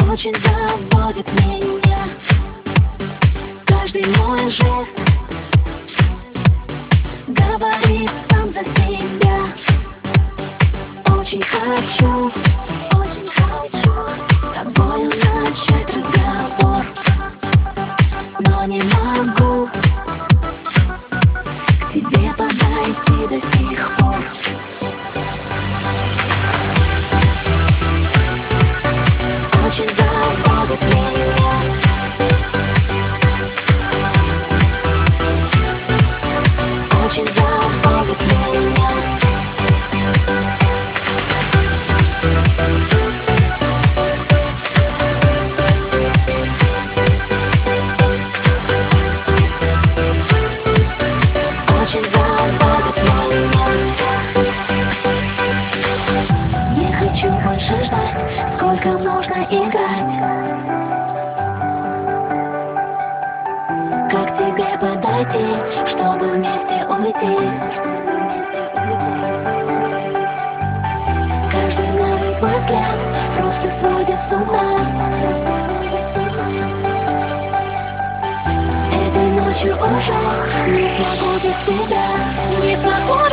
Очень заводит меня каждый мой жест, говорит сам за себя. Очень хочу с тобою начать разговор, но не могу к тебе подойти до сих пор. Очень заводит меня очень заводит меня. Очень заводит меня. Не хочу больше ждать, сколько можно играть. Как тебе подойти, чтобы вместе уйти? Каждый новый твой взгляд просто сводит с ума. Этой ночью уже не смогу без тебя, не смогу.